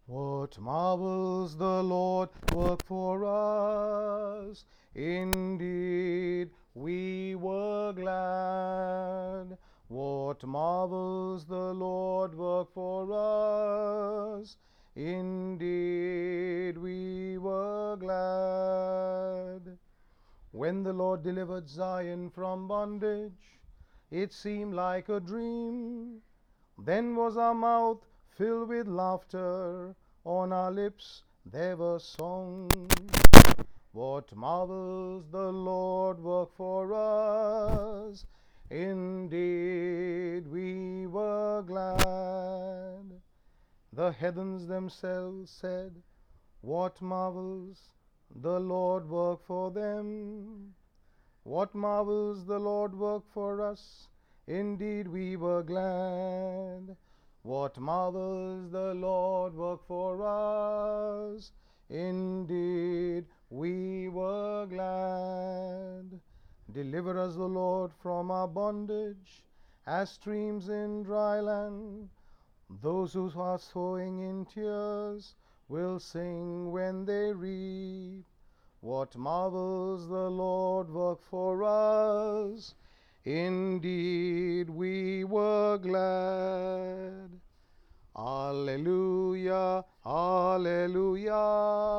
What marvels the Lord worked for us! Indeed, we were glad. What marvels the Lord worked for us! Indeed, we were glad. When the Lord delivered Zion from bondage, it seemed like a dream. Then was our mouth filled with laughter, on our lips there were songs. What marvels the Lord worked for us! Indeed, we were glad. The heavens themselves said, what marvels the Lord worked for them! What marvels the Lord worked for us! Indeed, we were glad. What marvels the Lord worked for us! Indeed, we were glad. Deliver us, O Lord, from our bondage, as streams in dry land. Those who are sowing in tears will sing when they reap. What marvels the Lord worked for us! Indeed, we were glad. Alleluia, alleluia.